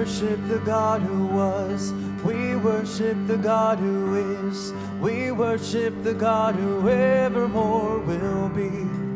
worship the God who was. We worship the God who is. We worship the God who evermore will be.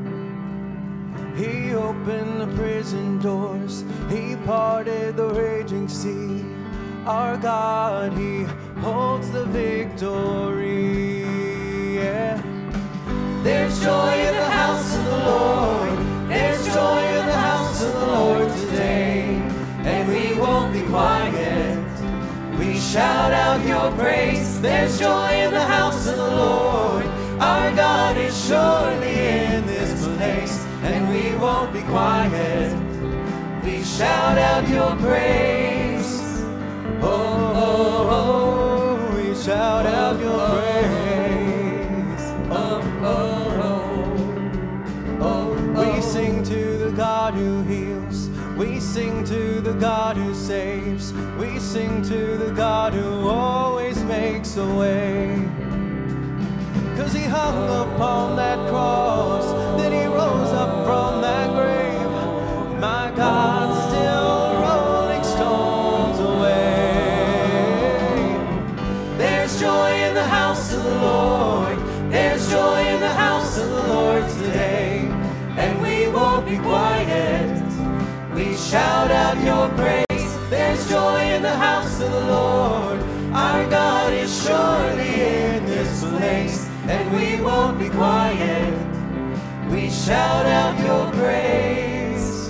He opened the prison doors. He parted the raging sea. Our God, He holds the victory. Yeah. There's joy in the house of the Lord. There's joy in the house of the Lord today. And we won't be quiet. We shout out your praise. There's joy in the house of the Lord. Our God is surely in this place. And we won't be quiet. We shout out your praise. Oh, oh, oh, we shout out your praise. Oh, oh, oh, oh. We sing to the God who heals. We sing to the God who saves. We sing to the God who always makes a way. 'Cause He hung upon that cross, then He rose up from that grave. My God, still rolling stones away. There's joy in the house of the Lord. There's joy in the house of the Lord today. And we won't be quiet. We shout out your praise. There's joy in the house of the Lord. Our God is surely in this place. And we won't be quiet. We shout out your praise.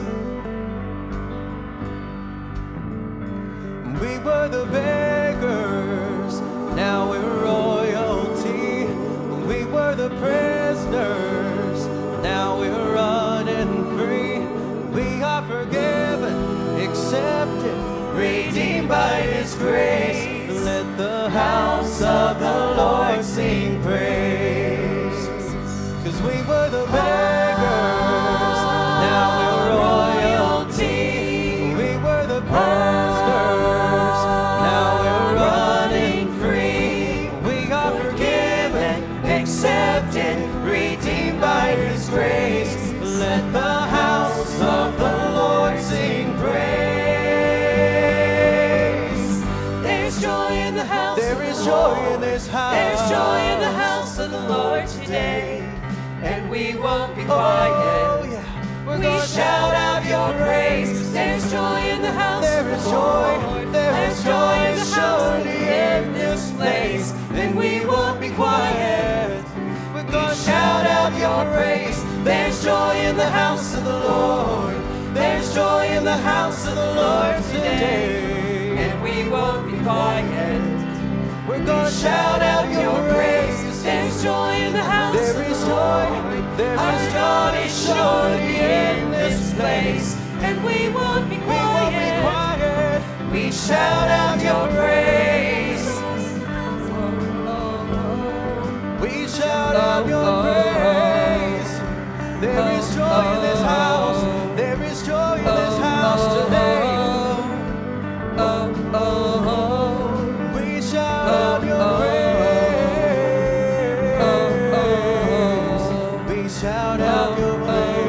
We were the beggars, now we're royalty. We were the prisoners, now we're running free. We are forgiven, accepted, redeemed by His grace. Let the house of the Lord sing praise. 'Cause we were the beggars, now we're royalty. We were the prisoners, now we're running free. We are forgiven, accepted, redeemed by His grace. Let the house of the Lord sing praise. There's joy in the house. There is joy in this house. There's joy in the house of the Lord today. And we won't be quiet. Oh, yeah. We shout out your praise. There's joy in the house. There is joy. There's joy surely in this place. And we won't be quiet. We're gonna shout out your praise. There's joy in the house of the Lord. There's joy in the house of the Lord today. And we won't be quiet. We're gonna shout out your praise. There's joy in the house. There is joy. Our God is surely in this place. And we won't be quiet. We shout out your praise. We shout out your praise. There is joy in this house. There is joy in this house today. We shout out your praise. We shout out your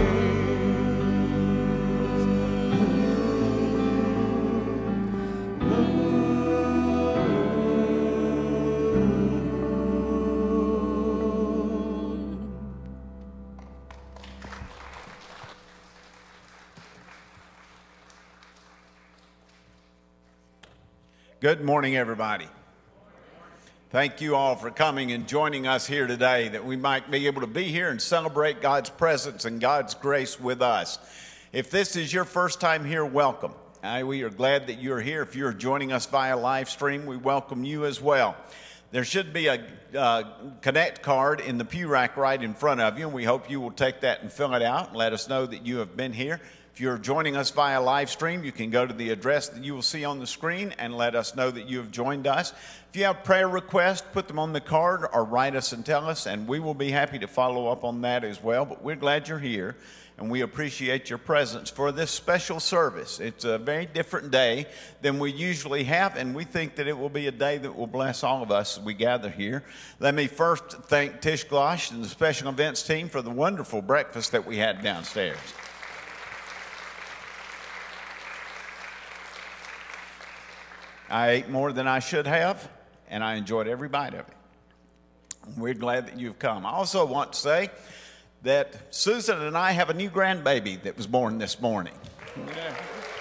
Good morning, everybody. Thank you all for coming and joining us here today, that we might be able to be here and celebrate God's presence and God's grace with us. If this is your first time here, welcome. We are glad that you're here. If you're joining us via live stream, we welcome you as well. There should be a Connect card in the pew rack right in front of you, and we hope you will take that and fill it out and let us know that you have been here. If you're joining us via live stream, you can go to the address that you will see on the screen and let us know that you have joined us. If you have prayer requests, put them on the card or write us and tell us, and we will be happy to follow up on that as well. But we're glad you're here, and we appreciate your presence for this special service. It's a very different day than we usually have, and we think that it will be a day that will bless all of us as we gather here. Let me first thank Tish Glosh and the special events team for the wonderful breakfast that we had downstairs. I ate more than I should have, and I enjoyed every bite of it. We're glad that you've come. I also want to say that Susan and I have a new grandbaby that was born this morning. Yeah.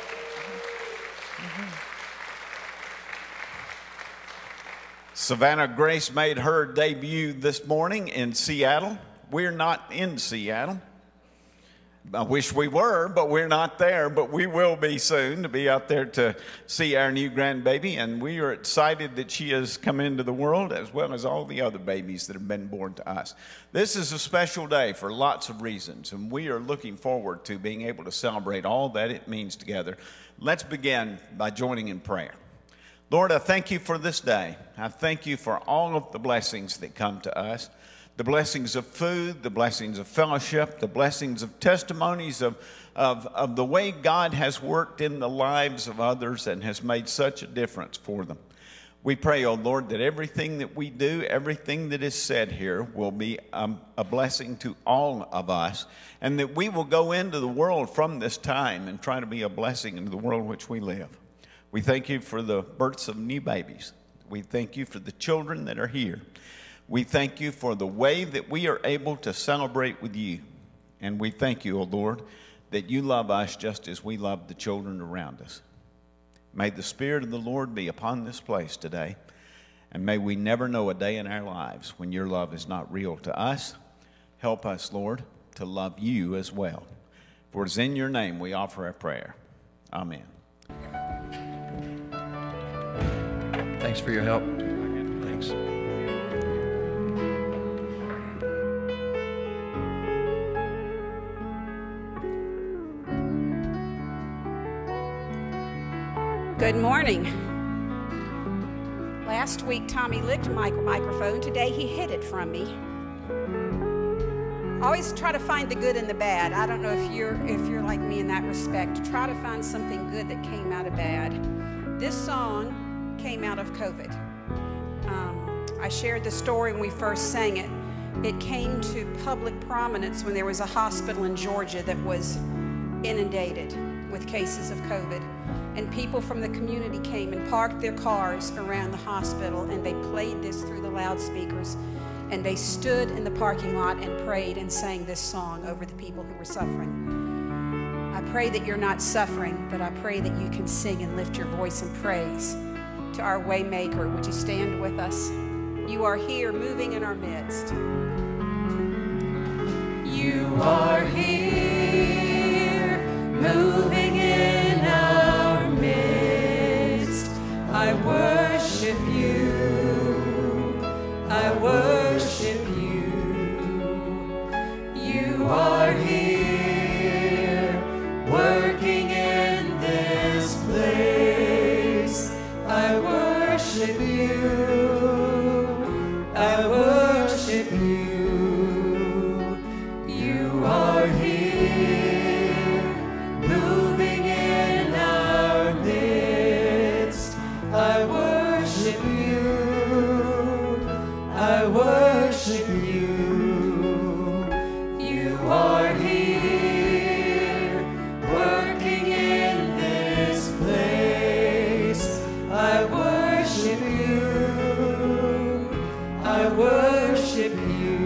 Savannah Grace made her debut this morning in Seattle. We're not in Seattle. I wish we were, but we're not there. But we will be soon to be out there to see our new grandbaby. And we are excited that she has come into the world as well as all the other babies that have been born to us. This is a special day for lots of reasons, and we are looking forward to being able to celebrate all that it means together. Let's begin by joining in prayer. Lord, I thank you for this day. I thank you for all of the blessings that come to us. The blessings of food, the blessings of fellowship, the blessings of testimonies of the way God has worked in the lives of others and has made such a difference for them. We pray, oh Lord, that everything that we do, everything that is said here will be a blessing to all of us, and that we will go into the world from this time and try to be a blessing into the world in which we live. We thank you for the births of new babies. We thank you for the children that are here. We thank you for the way that we are able to celebrate with you. And we thank you, O Lord, that you love us just as we love the children around us. May the Spirit of the Lord be upon this place today. And may we never know a day in our lives when your love is not real to us. Help us, Lord, to love you as well. For it is in your name we offer our prayer. Amen. Thanks for your help. Thanks. Good morning. Last week, Tommy licked my microphone. Today, he hid it from me. I always try to find the good in the bad. I don't know if you're like me in that respect. Try to find something good that came out of bad. This song came out of COVID. I shared the story when we first sang it. It came to public prominence when there was a hospital in Georgia that was inundated with cases of COVID. And people from the community came and parked their cars around the hospital, and they played this through the loudspeakers. And they stood in the parking lot and prayed and sang this song over the people who were suffering. I pray that you're not suffering, but I pray that you can sing and lift your voice in praise to our Waymaker. Would you stand with us? You are here moving in our midst. You are here moving in our midst. I worship you. I worship you. You are here working in this place. I worship you. I worship you. You are here moving in our midst. I worship you. I worship you. You are here working in this place. I worship you. I worship you.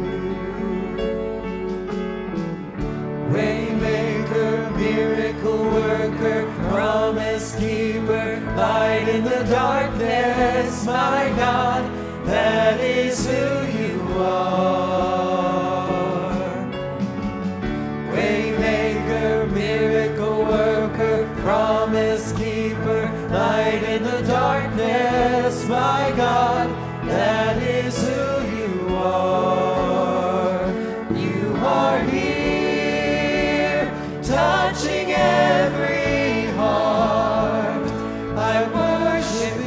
Waymaker, miracle worker, promise keeper, light in the darkness, my God, that is who you are. Waymaker, miracle worker, promise keeper, light in the darkness, my God, that is who you are. You are here, touching every heart. I worship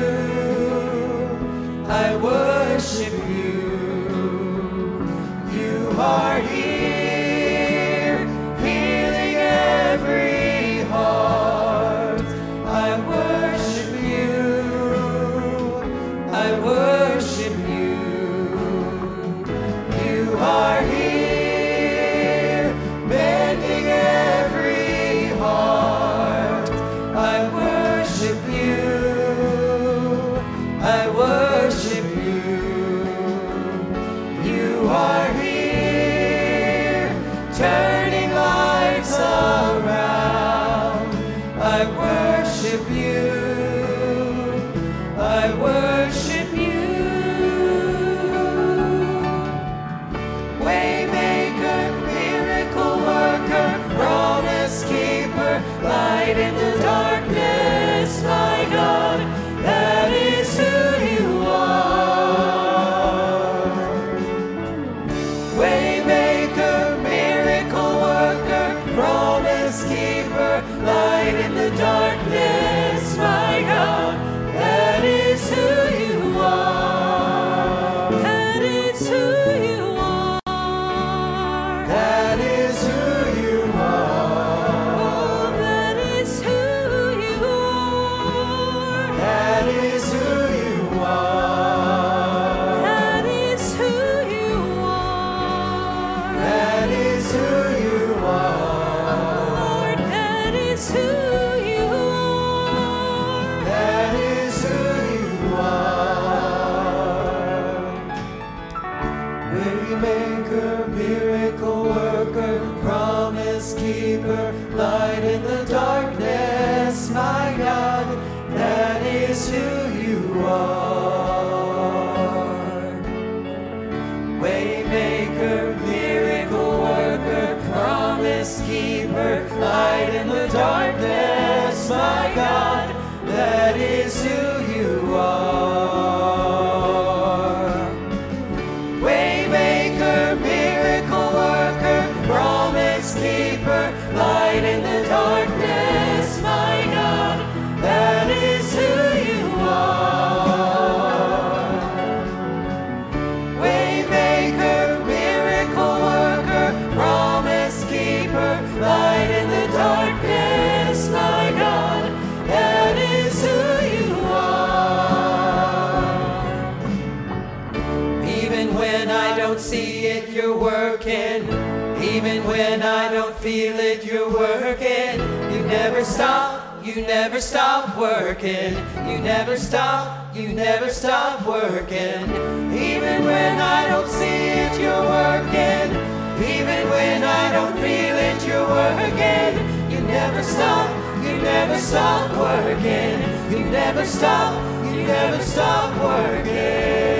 you. I worship you. You are here, healing every heart. I worship you. I worship lives around. I worship you. I worship you. Waymaker, miracle worker, promise keeper, light in the darkness, my God, that is who you are. Waymaker, miracle worker, promise keeper, light in the darkness, my God, that is who you are. That is who you are. That is who you are. Oh, that is who you are. That is who you are. That is who you are. That is who you are. Lord, that is who you are. That is who you are. Waymaker, miracle worker, promise keeper, light in the darkness, my God, that is who you are. Waymaker, miracle worker, promise keeper, light in the darkness, my God, that is who you are. Waymaker, miracle worker, promise keeper, light in the darkness, my God, that is who you are. Waymaker, miracle worker, promise keeper, light in the darkness, my God, that is who you are. Even when I don't see it, you're working. Even when I don't feel it, you're working. You never stop, you never stop working. You never stop, you never stop working. Even when I don't see it, you're working. Even when I don't feel it, you're working. You never stop, you never stop working. You never stop, you never stop working.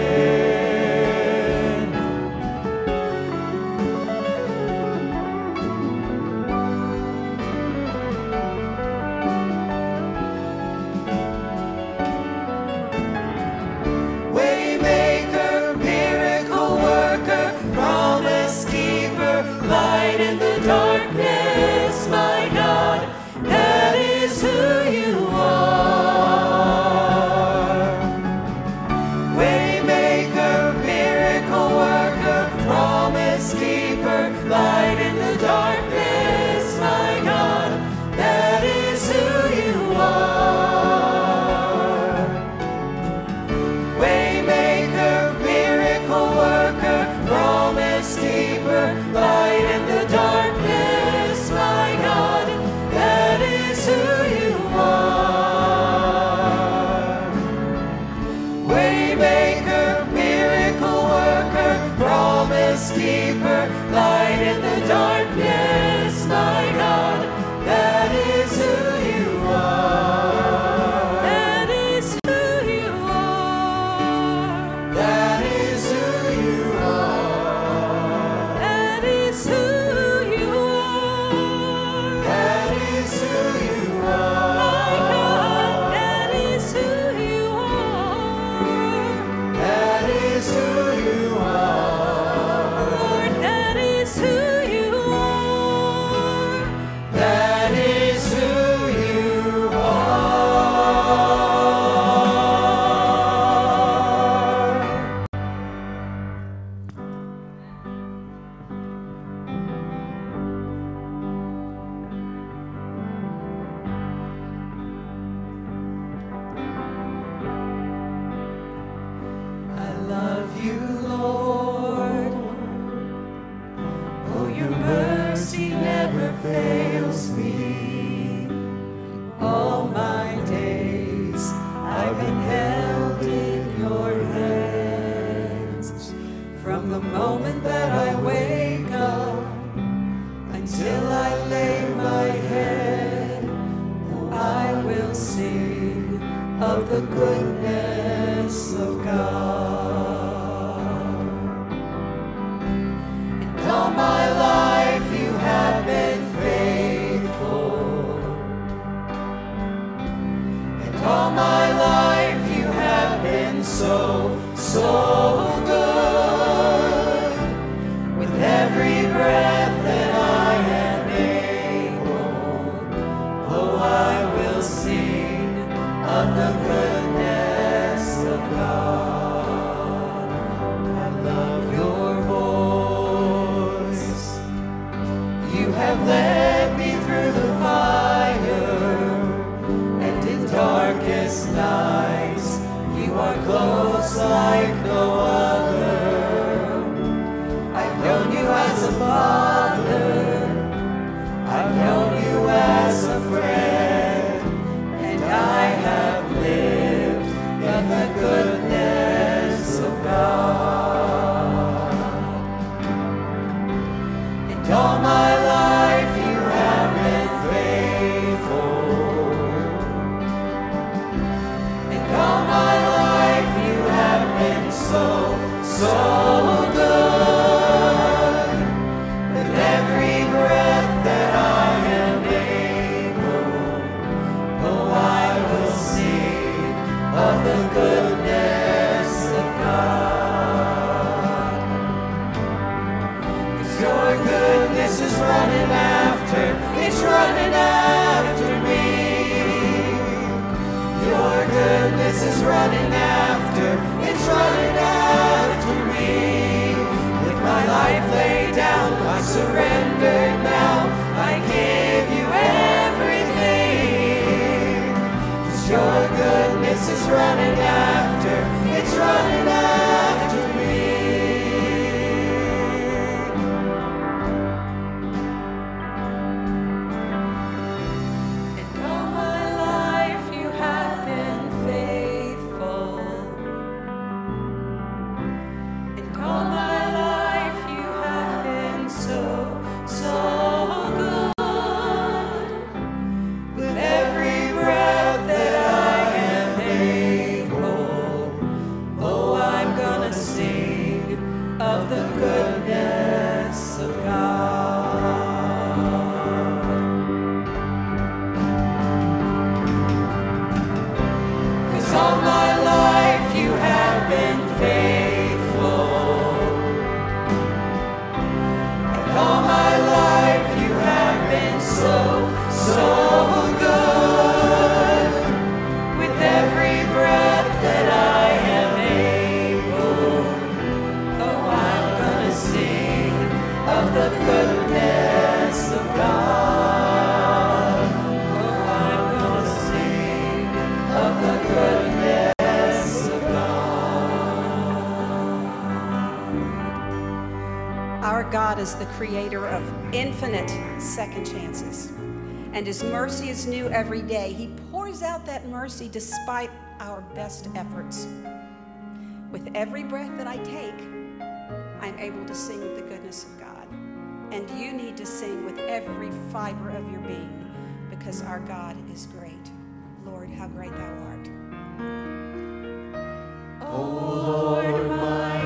Waymaker, miracle worker, promise keeper, light in the darkness, my God, that is who you are. Waymaker, miracle worker, promise keeper, light in the darkness, my God, that is who you are. Waymaker, miracle worker, promise keeper, light in the darkness, my God, that is who you are. Waymaker, miracle worker, promise keeper, light in the darkness, my God, that is who you are. That is who you are. That is who you are. That is who you are. That is who you are. My God, that is who you are. That is who you are. Lord, that is who you are. That is who you are. I love you, Lord. Oh, your mercy never fails me. All my days I've been held in your hands. From the moment that I wake up until I sing of the goodness of God. And all my life you have been faithful. And all my life you have been so, so good. With every breath that I am able, oh, I will sing of the goodness of God. I love your voice. You have led me through the fire, and in darkest nights you are close like no other. I've known you as a father, I've known you as a friend, and I have lived in the goodness of God. And all my life you have been faithful. And all my life you have been so, so good. With every breath that I am able, oh, I will sing of the goodness of God. 'Cause your goodness is running after, it's running after me. Your goodness is running after, it's running after me. With my life laid down, I surrender now, I give you everything. 'Cause your goodness is running after, it's running after me. And all my life you have been faithful. And all my life you have been so, so good. With every breath that I am able, oh, I'm gonna sing of the goodness of God. 'Cause all my life you have been faithful. And all my life you have been so, so good. With every breath that I am able, oh, I'm gonna sing of the goodness of God. Oh, I'm gonna sing of the goodness of God. Our God is the creator of infinite second chances, and his mercy is new every day. He pours out that mercy despite our best efforts. With every breath that I take, I'm able to sing of the goodness of God. And you need to sing with every fiber of your being, because our God is great. Lord, how great thou art. Oh Lord my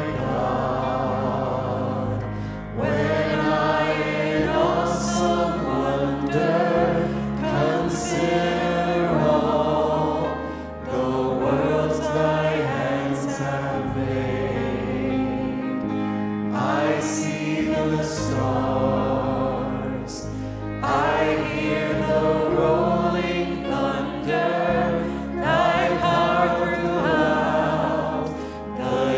God, when I in awesome wonder consider all the worlds thy hands have made, I see the stars, I hear the rolling thunder, thy power throughout the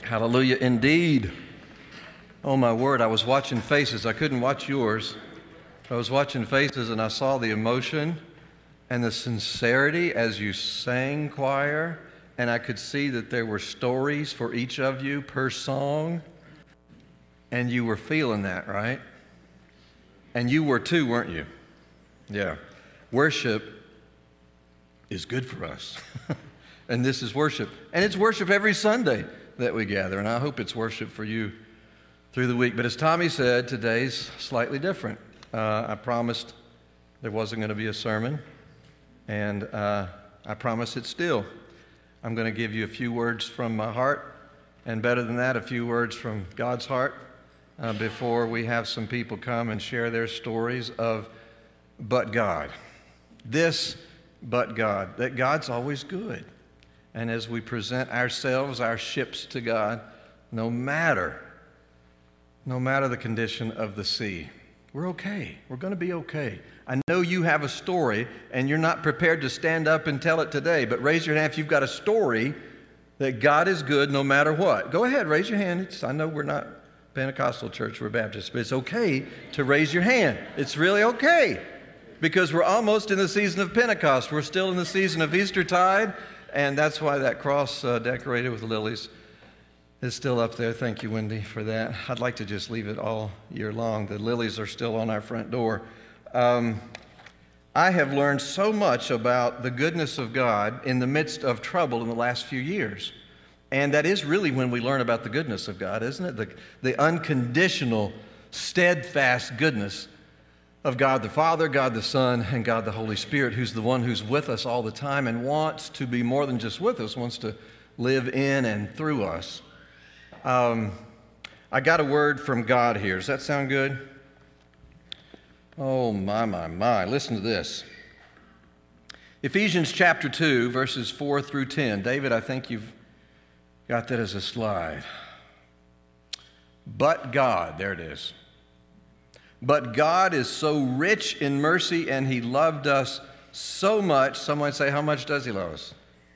Hallelujah indeed. Oh my word, I was watching faces. I couldn't watch yours. I was watching faces and I saw the emotion and the sincerity as you sang, choir, and I could see that there were stories for each of you per song, and you were feeling that, right? And you were too, weren't you? Yeah. Worship is good for us. And this is worship. And it's worship every Sunday that we gather, and I hope it's worship for you through the week. But as Tommy said, today's slightly different. I promised there wasn't going to be a sermon, and I promise it still. I'm going to give you a few words from my heart, and better than that, a few words from God's heart before we have some people come and share their stories of but God. This but God, that God's always good. And as we present ourselves, our ships to God, no matter the condition of the sea, we're okay. We're going to be okay. I know you have a story, and you're not prepared to stand up and tell it today, but raise your hand if you've got a story that God is good no matter what. Go ahead, raise your hand. I know we're not Pentecostal church, we're Baptist, but it's okay to raise your hand. It's really okay, because we're almost in the season of Pentecost. We're still in the season of Eastertide, and that's why that cross decorated with lilies is still up there. Thank you, Wendy, for that. I'd like to just leave it all year long. The lilies are still on our front door. I have learned so much about the goodness of God in the midst of trouble in the last few years. And that is really when we learn about the goodness of God, isn't it? The unconditional, steadfast goodness of God the Father, God the Son, and God the Holy Spirit, who's the one who's with us all the time and wants to be more than just with us, wants to live in and through us. I got a word from God here. Does that sound good? Oh, my. Listen to this. Ephesians chapter 2, verses 4 through 10. David, I think you've got that as a slide. But God, there it is. But God is so rich in mercy, and He loved us so much. Someone say, how much does He love us?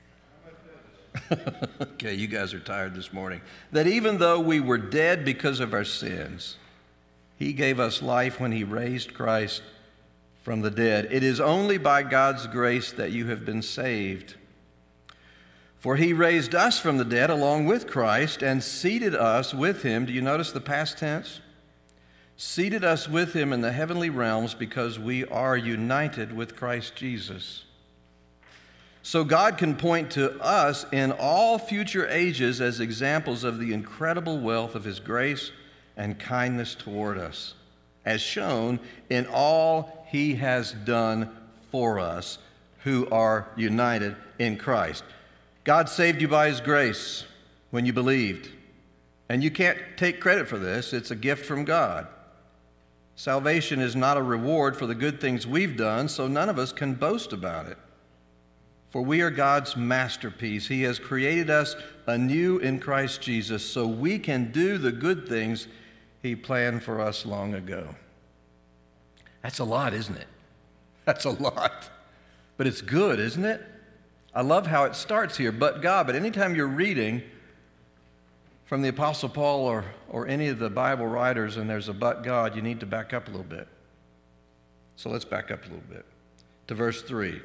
Okay, you guys are tired this morning. That even though we were dead because of our sins, He gave us life when He raised Christ from the dead. It is only by God's grace that you have been saved. For He raised us from the dead along with Christ and seated us with Him. Do you notice the past tense? Seated us with Him in the heavenly realms because we are united with Christ Jesus. So God can point to us in all future ages as examples of the incredible wealth of His grace and kindness toward us, as shown in all He has done for us who are united in Christ. God saved you by His grace when you believed. And you can't take credit for this. It's a gift from God. Salvation is not a reward for the good things we've done, so none of us can boast about it. For we are God's masterpiece. He has created us anew in Christ Jesus so we can do the good things He planned for us long ago. That's a lot, isn't it? That's a lot. But it's good, isn't it? I love how it starts here, but God. But anytime you're reading from the Apostle Paul or any of the Bible writers and there's a but God, you need to back up a little bit. So let's back up a little bit to verse 3.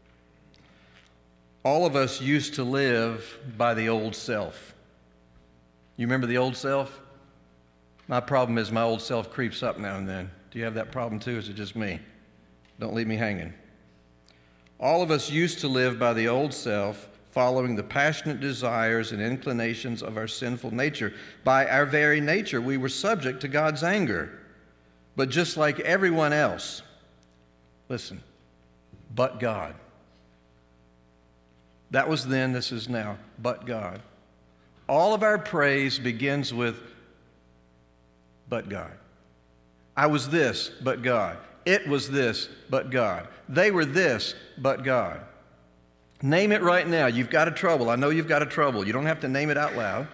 All of us used to live by the old self. You remember the old self? My problem is my old self creeps up now and then. Do you have that problem too? Is it just me? Don't leave me hanging. All of us used to live by the old self, following the passionate desires and inclinations of our sinful nature. By our very nature, we were subject to God's anger. But just like everyone else, listen, but God. That was then, this is now, but God. All of our praise begins with, but God. I was this, but God. It was this, but God. They were this, but God. Name it right now. You've got a trouble. I know you've got a trouble. You don't have to name it out loud.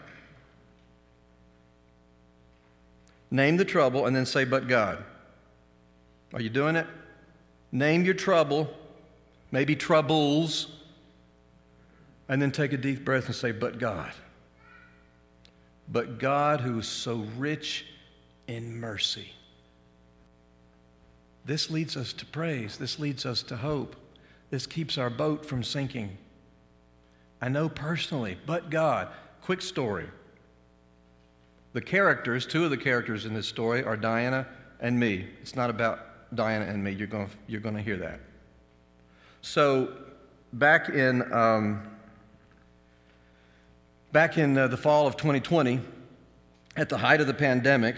Name the trouble and then say, but God. Are you doing it? Name your trouble, maybe troubles, and then take a deep breath and say, but God. but God who is so rich in mercy. This leads us to praise. This leads us to hope. This keeps our boat from sinking. I know personally, but God. Quick story. The characters, two of the characters in this story are Diana and me. It's not about Diana and me. You're going to hear that. So back in the fall of 2020, at the height of the pandemic,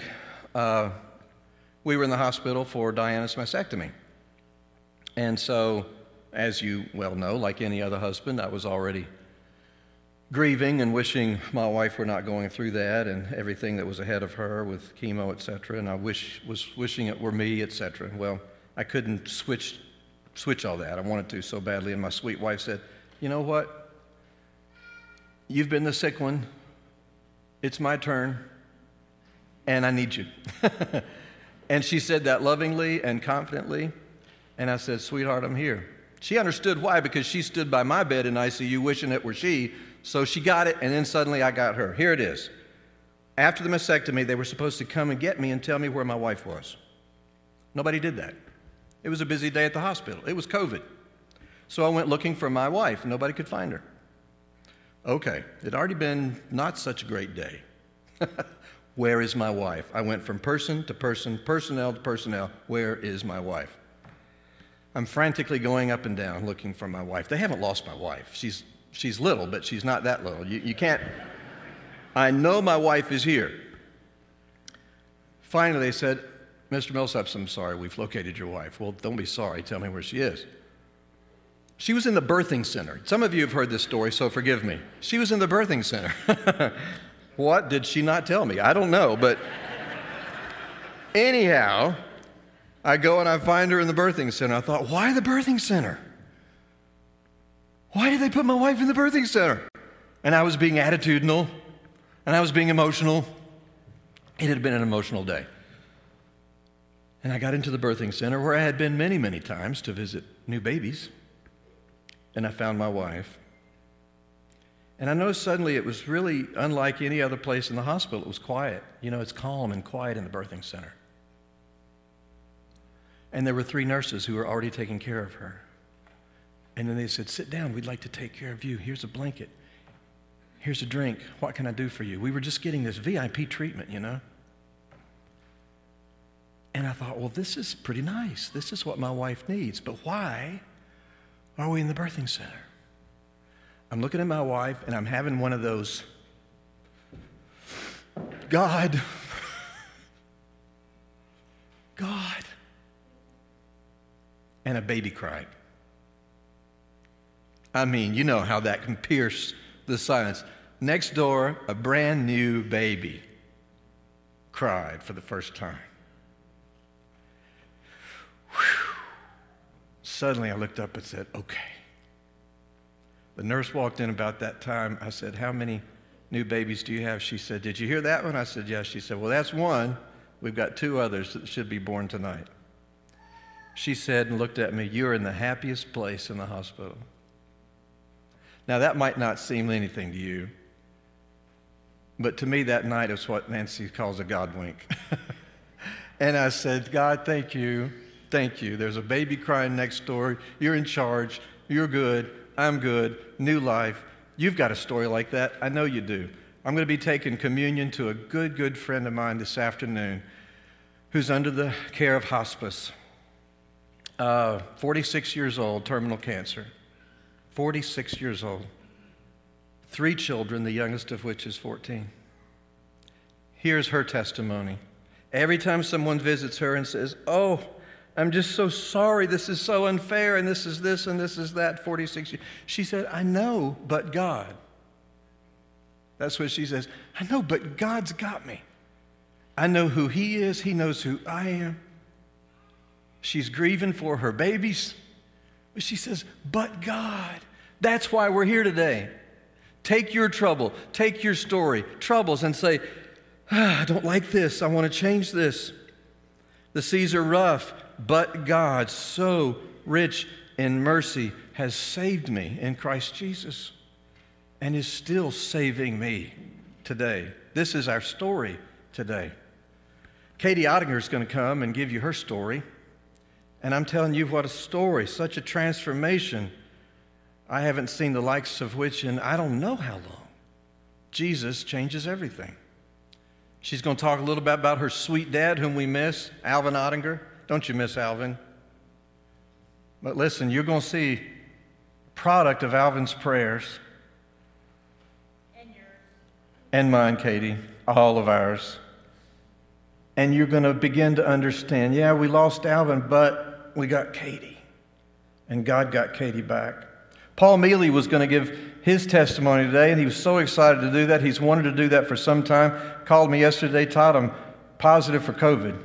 we were in the hospital for Diana's mastectomy. And so, as you well know, like any other husband, I was already grieving and wishing my wife were not going through that and everything that was ahead of her with chemo, etc. And I was wishing it were me, etc. Well, I couldn't switch all that. I wanted to so badly. And my sweet wife said, you know what? You've been the sick one. It's my turn. And I need you. And she said that lovingly and confidently. And I said, sweetheart, I'm here. She understood why, because she stood by my bed in ICU wishing it were she. So she got it, and then suddenly I got her. Here it is. After the mastectomy, they were supposed to come and get me and tell me where my wife was. Nobody did that. It was a busy day at the hospital. It was COVID. So I went looking for my wife. Nobody could find her. Okay, it had already been not such a great day. Where is my wife? I went from person to person, personnel to personnel. Where is my wife? I'm frantically going up and down looking for my wife. They haven't lost my wife. She's little, but she's not that little. You can't. I know my wife is here. Finally, they said, Mr. Millsaps, I'm sorry, we've located your wife. Well, don't be sorry. Tell me where she is. She was in the birthing center. Some of you have heard this story, so forgive me. She was in the birthing center. What did she not tell me? I don't know, but anyhow, I go and I find her in the birthing center. I thought, why the birthing center? Why did they put my wife in the birthing center? And I was being attitudinal, and I was being emotional. It had been an emotional day. And I got into the birthing center where I had been many, many times to visit new babies. And I found my wife. And I noticed suddenly it was really unlike any other place in the hospital. It was quiet. You know, it's calm and quiet in the birthing center. And there were 3 nurses who were already taking care of her. And then they said, sit down, we'd like to take care of you. Here's a blanket. Here's a drink. What can I do for you? We were just getting this VIP treatment, you know. And I thought, well, this is pretty nice. This is what my wife needs. But why are we in the birthing center? I'm looking at my wife, and I'm having one of those, God, and a baby cried. I mean, you know how that can pierce the silence. Next door, a brand new baby cried for the first time. Whew. Suddenly I looked up and said, okay. The nurse walked in about that time. I said, how many new babies do you have? She said, did you hear that one? I said, yes. She said, well, that's one. We've got 2 others that should be born tonight. She said and looked at me, you're in the happiest place in the hospital. Now, that might not seem anything to you, but to me that night is what Nancy calls a God wink. And I said, God, thank you. Thank you. There's a baby crying next door. You're in charge. You're good. I'm good. New life. You've got a story like that. I know you do. I'm going to be taking communion to a good friend of mine this afternoon who's under the care of hospice. 46 years old, terminal cancer. 46 years old. 3 children, the youngest of which is 14. Here's her testimony. Every time someone visits her and says, oh, I'm just so sorry, this is so unfair, and this is this, and this is that, 46 years. She said, I know, but God. That's what she says. I know, but God's got me. I know who He is. He knows who I am. She's grieving for her babies. But she says, but God. That's why we're here today. Take your trouble, take your story, troubles, and say, I don't like this. I want to change this. The seas are rough, but God, so rich in mercy, has saved me in Christ Jesus and is still saving me today This is our story today. Katie Ottinger is going to come and give you her story. And I'm telling you, what a story, such a transformation. I haven't seen the likes of which in I don't know how long. Jesus changes everything. She's going to talk a little bit about her sweet dad, whom we miss, Alvin Ottinger. Don't you miss Alvin? But listen, you're going to see a product of Alvin's prayers. And yours. And mine, Katie, all of ours. And you're going to begin to understand, yeah, we lost Alvin, but we got Katie. And God got Katie back. Paul Mealy was going to give his testimony today, and he was so excited to do that. He's wanted to do that for some time. Called me yesterday, Todd, I'm positive for COVID.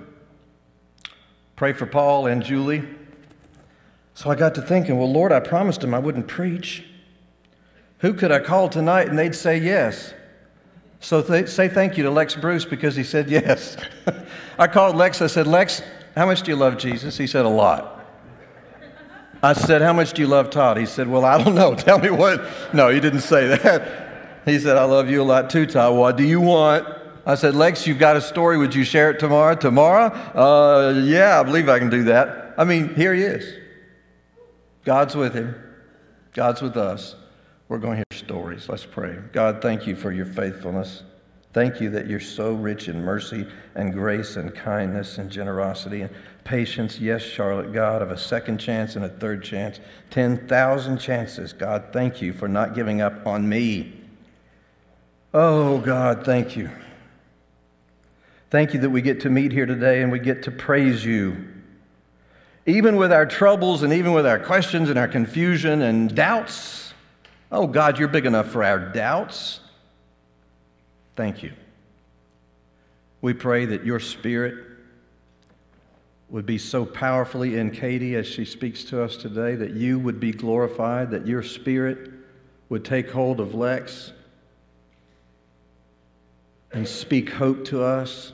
Pray for Paul and Julie. So I got to thinking, well, Lord, I promised him I wouldn't preach. Who could I call tonight and they'd say yes? So say thank you to Lex Bruce because he said yes. I called Lex. I said, Lex, how much do you love Jesus? He said, a lot. I said, how much do you love Todd? He said, well, I don't know. Tell me what. No, he didn't say that. He said, I love you a lot too, Todd. What do you want? I said, Lex, you've got a story. Would you share it tomorrow? Tomorrow? Yeah, I believe I can do that. I mean, here he is. God's with him. God's with us. We're going to hear stories. Let's pray. God, thank you for your faithfulness. Thank you that you're so rich in mercy and grace and kindness and generosity and patience. Yes, Charlotte, God, of a second chance and a third chance, 10,000 chances. God, thank you for not giving up on me. Oh, God, thank you. Thank you that we get to meet here today and we get to praise you. Even with our troubles and even with our questions and our confusion and doubts. Oh, God, you're big enough for our doubts. Thank you. We pray that your Spirit would be so powerfully in Katie as she speaks to us today, that you would be glorified, that your Spirit would take hold of Lex and speak hope to us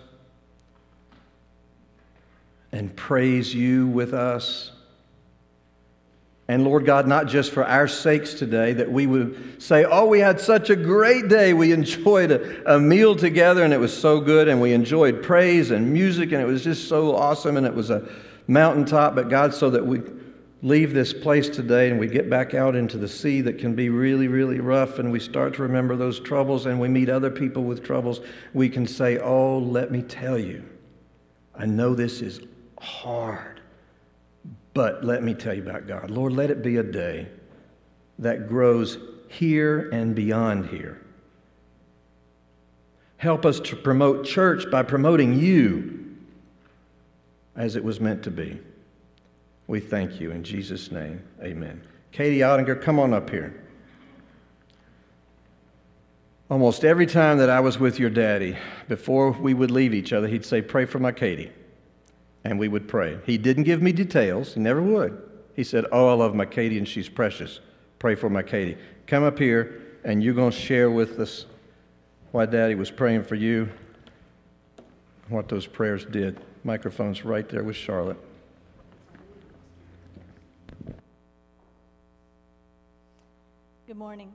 and praise you with us. And Lord God, not just for our sakes today, that we would say, oh, we had such a great day. We enjoyed a meal together and it was so good, and we enjoyed praise and music and it was just so awesome and it was a mountaintop. But God, so that we leave this place today and we get back out into the sea that can be really, really rough, and we start to remember those troubles and we meet other people with troubles, we can say, oh, let me tell you, I know this is hard. But let me tell you about God. Lord, let it be a day that grows here and beyond here. Help us to promote church by promoting you as it was meant to be. We thank you in Jesus' name. Amen. Katie Ottinger, come on up here. Almost every time that I was with your daddy, before we would leave each other, he'd say, pray for my Katie. And we would pray. He didn't give me details. He never would. He said, oh, I love my Katie and she's precious. Pray for my Katie. Come up here and you're going to share with us why Daddy was praying for you, what those prayers did. Microphone's right there with Charlotte. Good morning.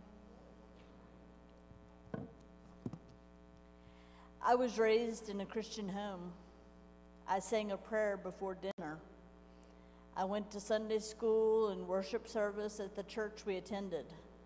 I was raised in a Christian home. I sang a prayer before dinner. I went to Sunday school and worship service at the church we attended.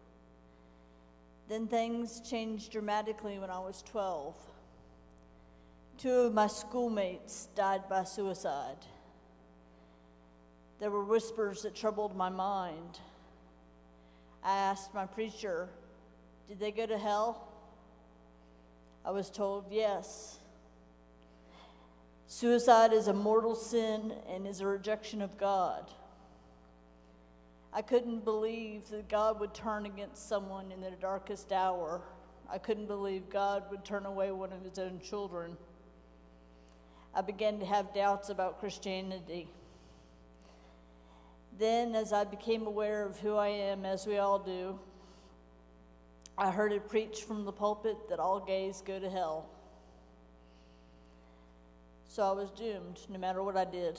Then things changed dramatically when I was 12. 2 of my schoolmates died by suicide. There were whispers that troubled my mind. I asked my preacher, did they go to hell? I was told yes. Suicide is a mortal sin and is a rejection of God. I couldn't believe that God would turn against someone in their darkest hour. I couldn't believe God would turn away one of his own children. I began to have doubts about Christianity. Then, as I became aware of who I am, as we all do, I heard it preached from the pulpit that all gays go to hell. So I was doomed, no matter what I did.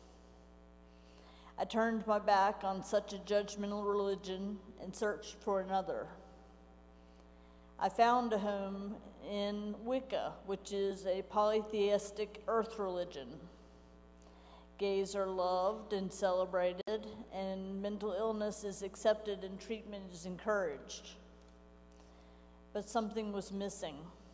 I turned my back on such a judgmental religion and searched for another. I found a home in Wicca, which is a polytheistic earth religion. Gays are loved and celebrated, and mental illness is accepted and treatment is encouraged. But something was missing.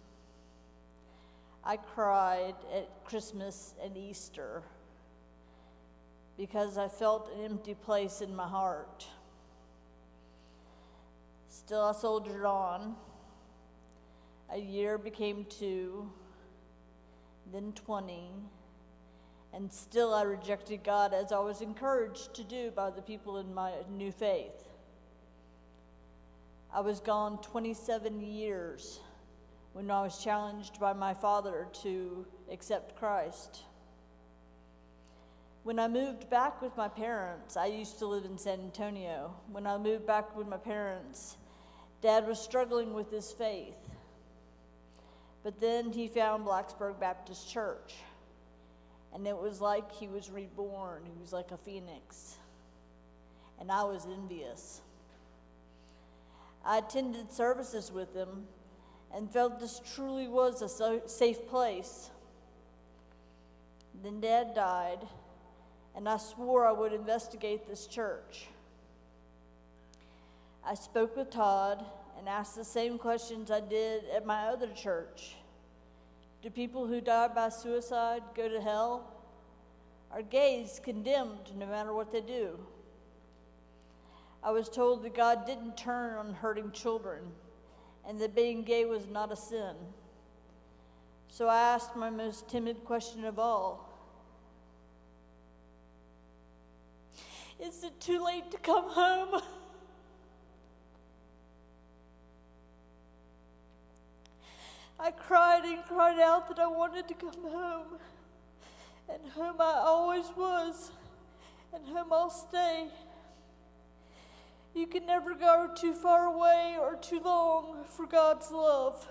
I cried at Christmas and Easter because I felt an empty place in my heart. Still, I soldiered on. A year became 2, then 20, and still I rejected God as I was encouraged to do by the people in my new faith. I was gone 27 years when I was challenged by my father to accept Christ. When I moved back with my parents, I used to live in San Antonio. When I moved back with my parents, Dad was struggling with his faith. But then he found Blacksburg Baptist Church, and it was like he was reborn. He was like a phoenix, and I was envious. I attended services with him and felt this truly was a safe place. Then Dad died, and I swore I would investigate this church. I spoke with Todd and asked the same questions I did at my other church. Do people who die by suicide go to hell? Are gays condemned no matter what they do? I was told that God didn't turn on hurting children and that being gay was not a sin. So I asked my most timid question of all. Is it too late to come home? I cried and cried out that I wanted to come home, and home I always was, and home I'll stay. You can never go too far away or too long for God's love.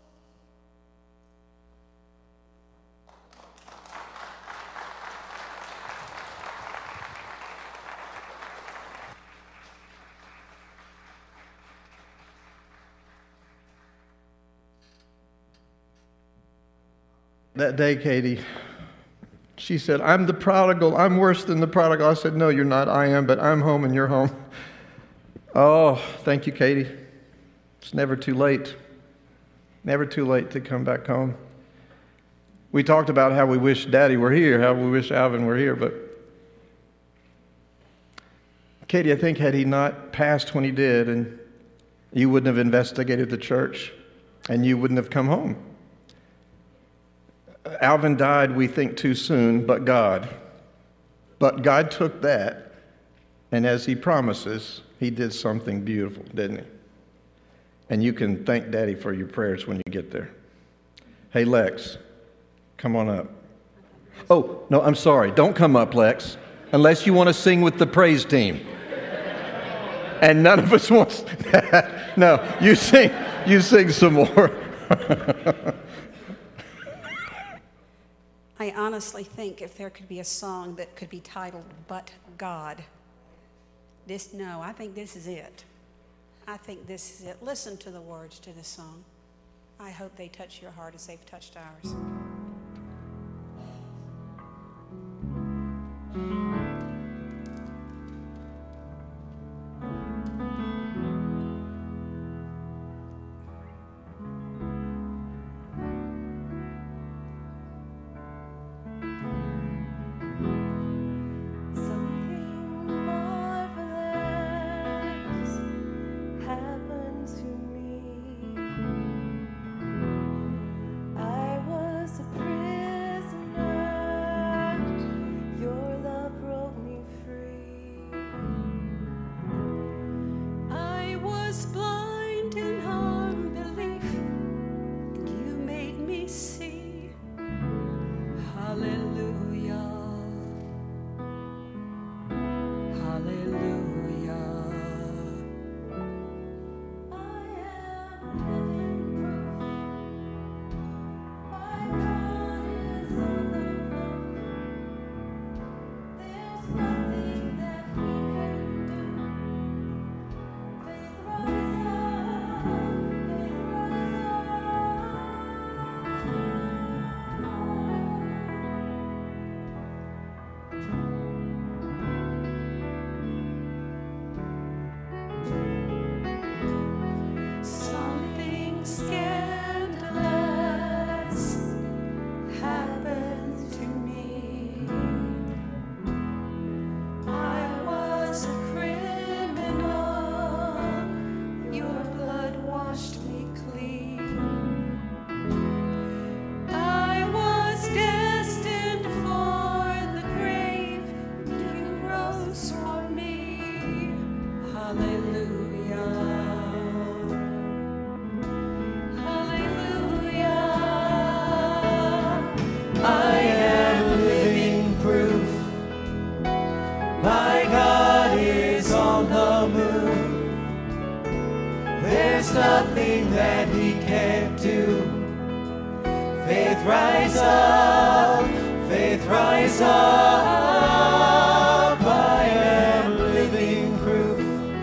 That day, Katie, she said, I'm the prodigal. I'm worse than the prodigal. I said, no, you're not. I am, but I'm home and you're home. Oh, thank you, Katie. It's never too late. Never too late to come back home. We talked about how we wish Daddy were here, how we wish Alvin were here, but Katie, I think had he not passed when he did, and you wouldn't have investigated the church, and you wouldn't have come home. Alvin died, we think, too soon, but God. But God took that, and as he promises, he did something beautiful, didn't he? And you can thank Daddy for your prayers when you get there. Hey, Lex, come on up. Oh, no, I'm sorry. Don't come up, Lex, unless you want to sing with the praise team. And none of us wants that. No, you sing some more. I honestly think if there could be a song that could be titled, But God, I think this is it. I think this is it. Listen to the words to this song. I hope they touch your heart as they've touched ours. I was There's nothing that he can't do. Faith rise up, faith rise up. I am living proof.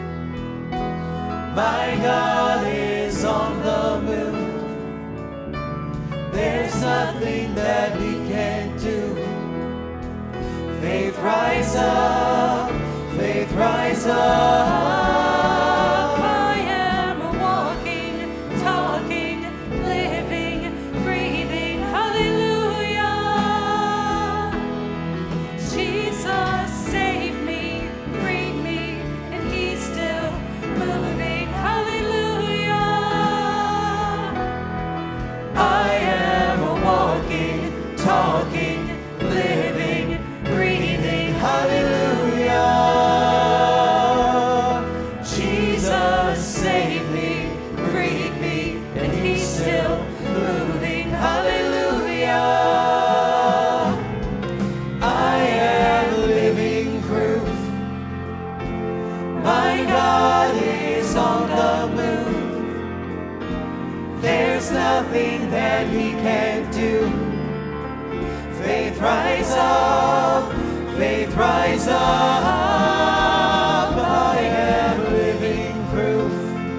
My God is on the move. There's nothing that he can't do. Faith rise up, faith rise up. Nothing that he can't do. Faith rise up, faith rise up. I am living proof.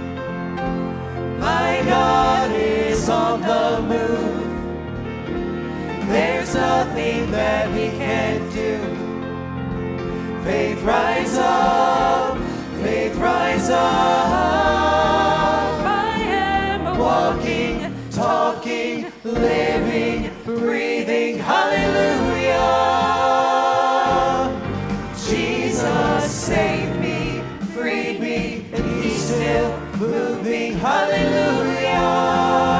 My God is on the move. There's nothing that he can't do. Faith rise up, faith rise up. I am walking, talking, living, breathing, hallelujah. Jesus saved me, freed me, and he's still moving, hallelujah.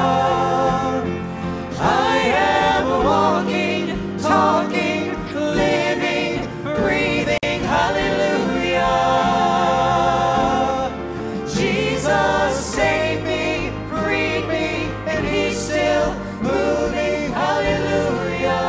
I am walking, talking, living, breathing, hallelujah. Jesus saved me, freed me, and he's still moving, hallelujah.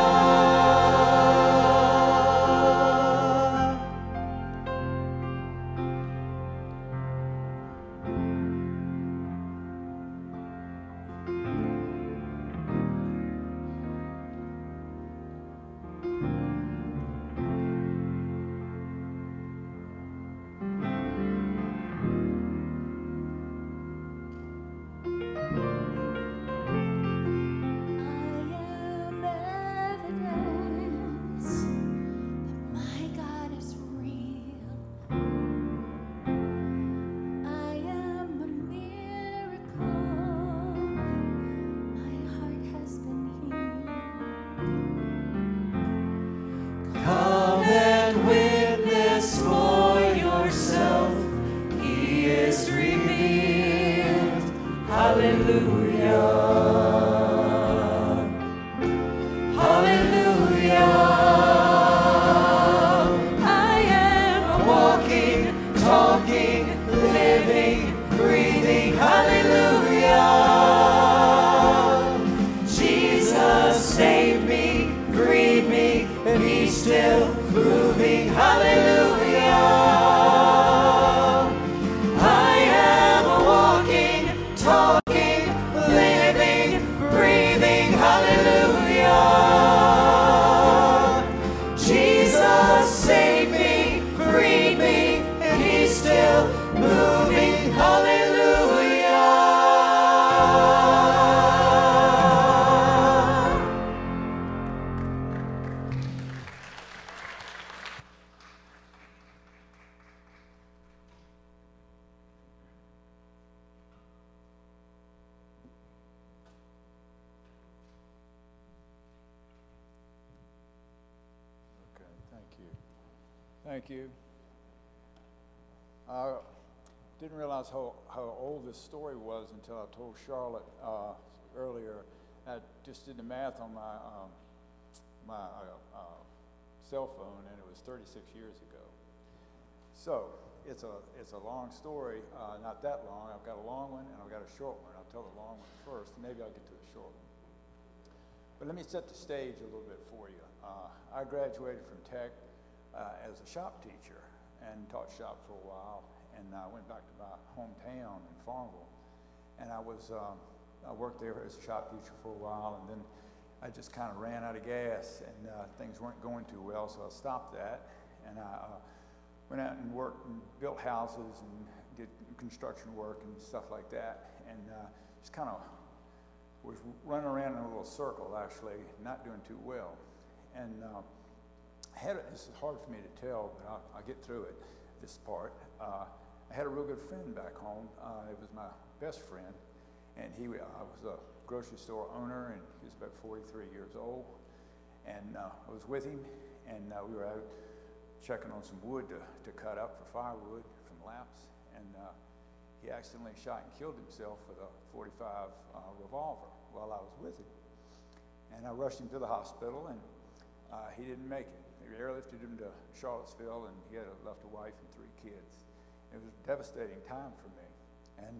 Come and witness for yourself, he is revealed, hallelujah, hallelujah. I am walking, talking, living, breathing, hallelujah. Jesus saved me, freed me, and he's still moving, hallelujah. I am walking, talking, living, breathing, hallelujah. Jesus saved me, freed me, and he's still moving, hallelujah. Okay, thank you. Thank you. I didn't realize how old this story was until I told Charlotte earlier. I just did the math on my cell phone, and it was 36 years ago. So it's a long story, not that long. I've got a long one and I've got a short one. I'll tell the long one first, and maybe I'll get to the short one. But let me set the stage a little bit for you. I graduated from Tech as a shop teacher and taught shop for a while, and I went back to my hometown in Farmville And I worked there as a shop teacher for a while, and then I just kind of ran out of gas, and things weren't going too well, so I stopped that. And I went out and worked and built houses and did construction work and stuff like that. And just kind of was running around in a little circle, actually, not doing too well. And this is hard for me to tell, but I'll get through it, this part. I had a real good friend back home. It was my best friend, and I was a grocery store owner, and he was about 43 years old. And I was with him, and we were out checking on some wood to cut up for firewood from laps, and he accidentally shot and killed himself with a .45 revolver while I was with him. And I rushed him to the hospital, and he didn't make it. They airlifted him to Charlottesville, and he had left a wife and 3 kids. It was a devastating time for me, and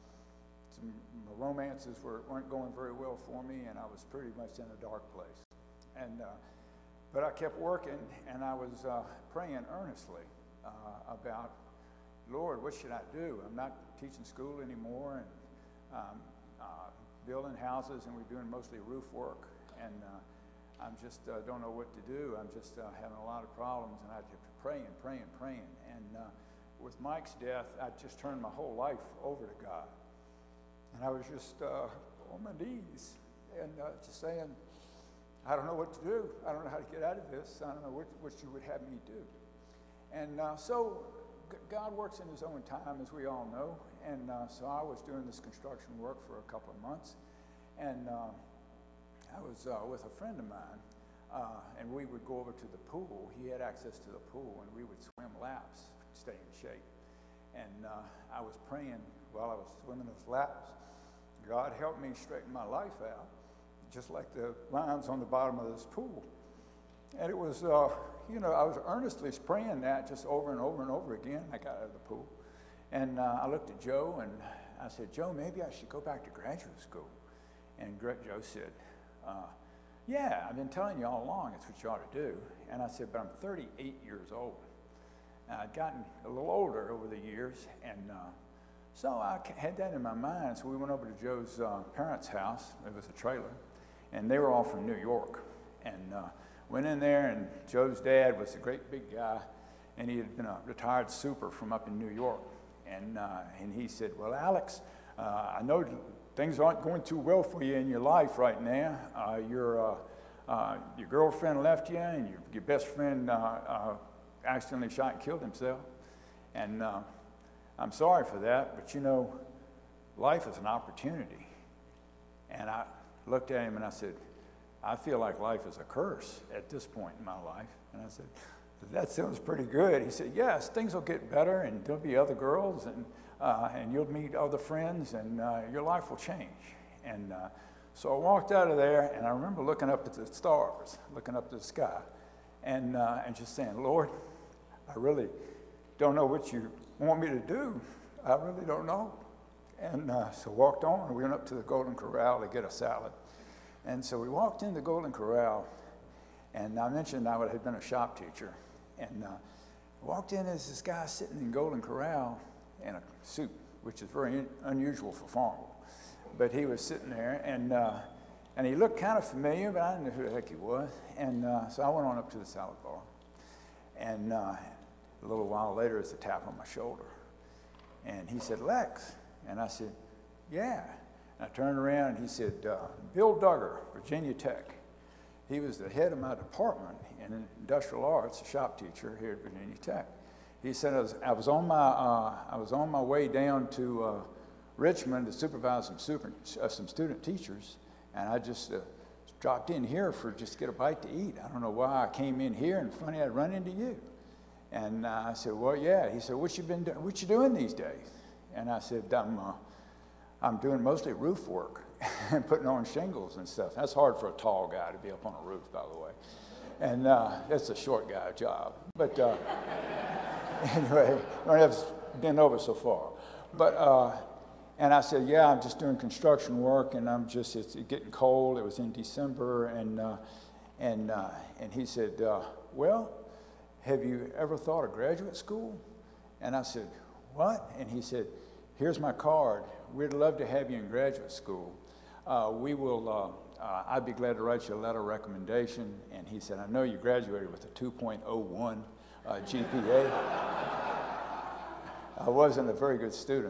my romances weren't going very well for me, and I was pretty much in a dark place. And but I kept working, and I was praying earnestly about, Lord, what should I do? I'm not teaching school anymore, and building houses, and we're doing mostly roof work, and I'm just don't know what to do. I'm just having a lot of problems, and I kept praying. And with Mike's death, I just turned my whole life over to God. And I was just on my knees and just saying, I don't know what to do. I don't know how to get out of this. I don't know what you would have me do. And so God works in his own time, as we all know. And so I was doing this construction work for a couple of months. And I was with a friend of mine, and we would go over to the pool. He had access to the pool, and we would swim laps to stay in shape. And I was praying while I was swimming those laps. God helped me straighten my life out, just like the lines on the bottom of this pool. And it was, I was earnestly praying that just over and over and over again. I got out of the pool. And I looked at Joe, and I said, Joe, maybe I should go back to graduate school. And Joe said, yeah, I've been telling you all along it's what you ought to do. And I said, but I'm 38 years old. I'd gotten a little older over the years, and so I had that in my mind. So we went over to Joe's parents' house. It was a trailer, and they were all from New York. And went in there, and Joe's dad was a great big guy, and he had been a retired super from up in New York. And he said, well, Alex, I know things aren't going too well for you in your life right now. Your girlfriend left you, and your best friend accidentally shot and killed himself. And I'm sorry for that, but life is an opportunity. And I looked at him and I said, I feel like life is a curse at this point in my life. And I said, that sounds pretty good. He said, yes, things will get better, and there'll be other girls, and you'll meet other friends, and your life will change. And so I walked out of there, and I remember looking up at the stars, looking up to the sky, and just saying, Lord, I really don't know what you want me to do. I really don't know. And so walked on, and we went up to the Golden Corral to get a salad. And so we walked in the Golden Corral, and I mentioned I had been a shop teacher. And walked in as this guy sitting in Golden Corral in a suit, which is very unusual for Farmville. But he was sitting there, and he looked kind of familiar, but I didn't know who the heck he was. And so I went on up to the salad bar. And a little while later, there's a tap on my shoulder. And he said, Lex. And I said, yeah. And I turned around, and he said, Bill Duggar, Virginia Tech. He was the head of my department in industrial arts, a shop teacher here at Virginia Tech. He said I was on my way down to Richmond to supervise some student teachers, and I just dropped in here just to get a bite to eat. I don't know why I came in here, and funny I'd run into you. And I said, well, yeah. He said, what you doing these days? And I said, I'm doing mostly roof work and putting on shingles and stuff. That's hard for a tall guy to be up on a roof, by the way. And that's a short guy job. But anyway, I don't have to bend over so far. But, and I said, yeah, I'm just doing construction work, and it's getting cold. It was in December, and he said, well, have you ever thought of graduate school? And I said, what? And he said, here's my card. We'd love to have you in graduate school. I'd be glad to write you a letter of recommendation. And he said, I know you graduated with a 2.01 GPA. I wasn't a very good student.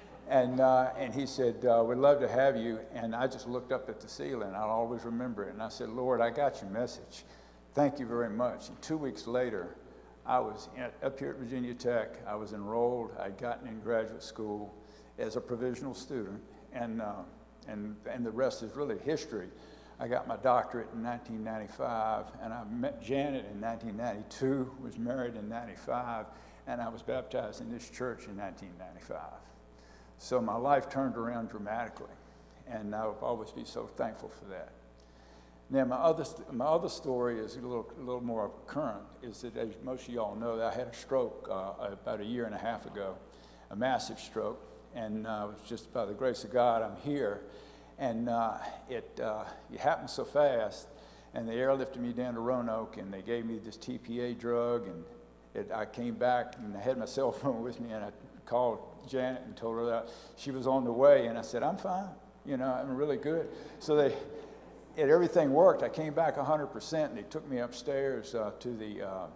And he said, we'd love to have you. And I just looked up at the ceiling. I'll always remember it. And I said, Lord, I got your message. Thank you very much. And 2 weeks later, I was up here at Virginia Tech. I was enrolled. I'd gotten in graduate school as a provisional student. And the rest is really history. I got my doctorate in 1995, and I met Janet in 1992, was married in 95, and I was baptized in this church in 1995. So my life turned around dramatically, and I'll always be so thankful for that. Now, my other story is a little more current, is that, as most of y'all know, that I had a stroke about a year and a half ago, a massive stroke, and it was just by the grace of God I'm here. And it happened so fast, and they airlifted me down to Roanoke, and they gave me this TPA drug, and I came back, and I had my cell phone with me, and I called Janet and told her that she was on the way, and I said, I'm fine, I'm really good. So everything worked. I came back 100%, and they took me upstairs to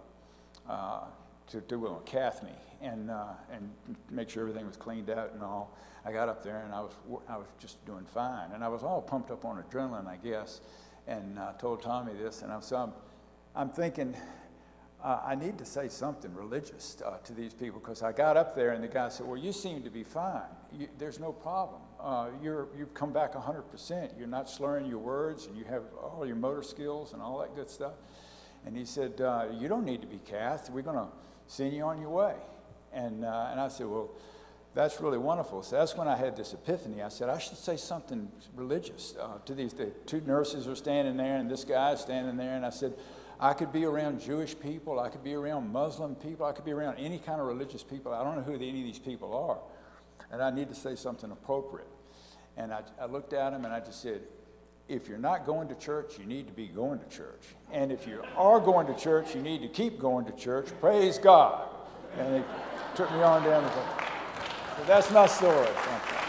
do a cath me and make sure everything was cleaned out and all. I got up there, and I was just doing fine, and I was all pumped up on adrenaline, I guess. And I told Tommy this, and I'm thinking I need to say something religious to these people, because I got up there, and the guy said, "Well, you seem to be fine. There's no problem. You've come back 100%. You're not slurring your words, and you have all your motor skills and all that good stuff." And he said, "You don't need to be cathed. We're going to send you on your way." And I said, "Well, that's really wonderful." So that's when I had this epiphany. I said, I should say something religious to these. The two nurses are standing there, and this guy is standing there. And I said, I could be around Jewish people. I could be around Muslim people. I could be around any kind of religious people. I don't know who any of these people are. And I need to say something appropriate. And I looked at him, and I just said, if you're not going to church, you need to be going to church. And if you are going to church, you need to keep going to church. Praise God. And he took me on down the road. So that's my story. Thank you.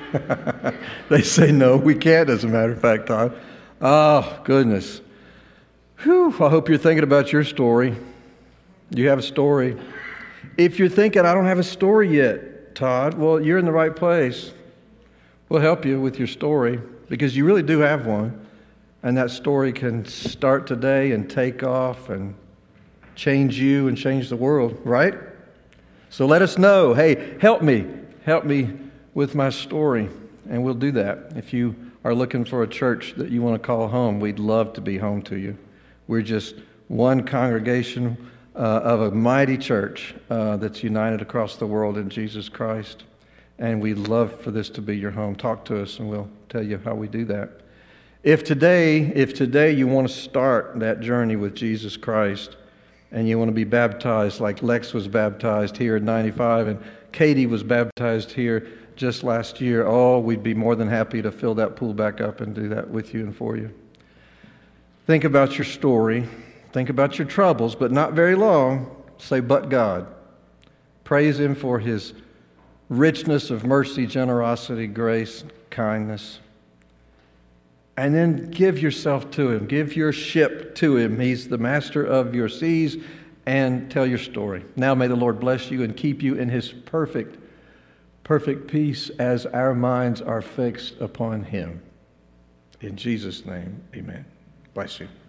They say no, we can't, as a matter of fact, Todd. Oh, goodness. Whew, I hope you're thinking about your story. You have a story. If you're thinking, I don't have a story yet, Todd, well, you're in the right place. We'll help you with your story because you really do have one. And that story can start today and take off and change you and change the world, right? So let us know, hey, help me with my story. And we'll do that. If you are looking for a church that you want to call home, we'd love to be home to you. We're just one congregation of a mighty church that's united across the world in Jesus Christ. And we'd love for this to be your home. Talk to us and we'll tell you how we do that. If today you want to start that journey with Jesus Christ and you want to be baptized like Lex was baptized here in 95 and Katie was baptized here just last year, oh, we'd be more than happy to fill that pool back up and do that with you and for you. Think about your story. Think about your troubles, but not very long. Say, but God. Praise Him for His richness of mercy, generosity, grace, kindness. And then give yourself to Him. Give your ship to Him. He's the master of your seas. And tell your story. Now may the Lord bless you and keep you in His perfect peace as our minds are fixed upon Him. In Jesus' name, amen. Bless you.